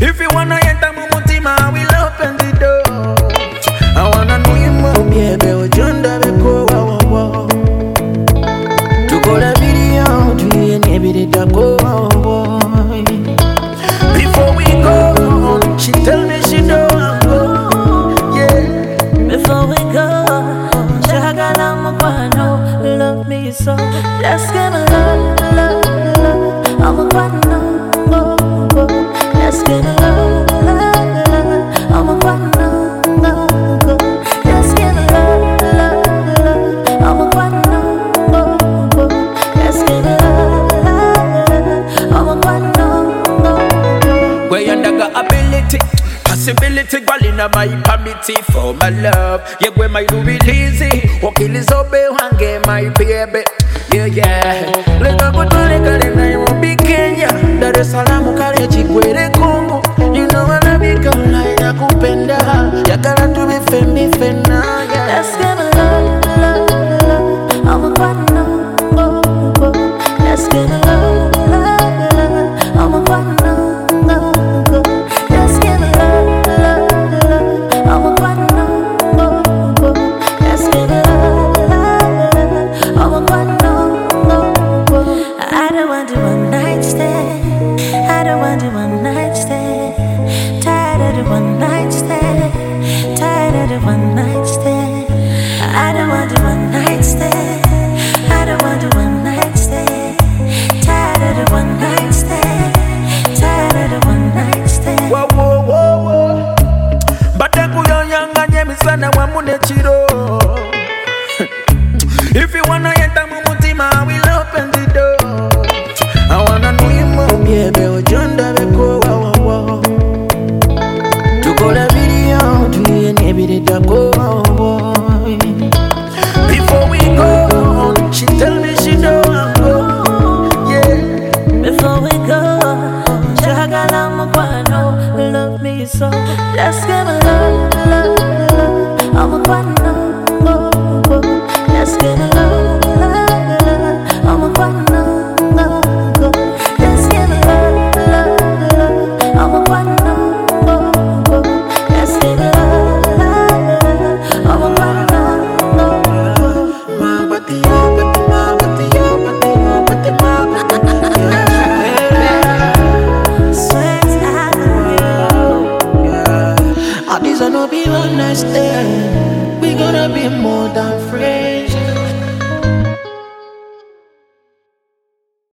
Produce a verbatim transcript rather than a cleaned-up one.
If you wanna enter Mumutima, I will open the door. I wanna know you more, baby. Ujunda beko wa wa wa. Tukola video, tuye nebidi tako wa wa. Before we go, she tell me she don't want go. Yeah. Before we go, Jagala Makwano, love me so. Just give me love, love, love. I'm a Kwano, go, go. Just give me love, love, love. I'm a Kwano, go, go. Just give me love, love, love. I'm a Kwano, go, go. Just give me love, love, love. I'm a Kwano, go, go. Where you got ability, possibility, galina my permit for my love. Yeah, where my do easy. Wakili zobe wange my baby. Yeah, yeah. Leka kutole kale Nairobi, Kenya. Dar es Salaam kale Chigwele, Congo. You know I love you, girl, like nakupenda. Ya gotta to be femi fena. Let's give me love, love, love. I'm a Kwano, go, go. Let's give me love, love, love. I'm a Kwano, go, go. Let's give me love, love, love. I'm a Kwano, go, go. Let's give me love, love, love. I'm a Kwano, go, go. I don't want to one night stand. I don't want to one night stand. Tired of the one night stand. Tired of the one night stand. I don't want to one night stand. I don't want to one night stand. Tired of the one night stand. Tired of the one night stand. Whoa, whoa, whoa, whoa. Bataku yoyanga nyemi sana wa mune chiro. If you wanna enter Mumutima, I will open the door. I wanna know you more, baby. Ujunda beko wa wa wa. Tukola video, tuye nebidi tako wa wa. Before we go, she tell me she don't want go. Yeah. Before we go, Jagala Makwano, love me so. Just give me love, love, love. I'm a Kwano, go, go. Just give me love, love, love. I'm a Kwano, go, go. Just give me love, love, love. I'm a Kwano, go, go. Just give me love, love, love. I'm a Kwano, go, go. Ma bati ya, bati ma, bati ya, bati ma, bati ma. Sweat out of you. Yeah. All these are no be one night stand. We gonna be more than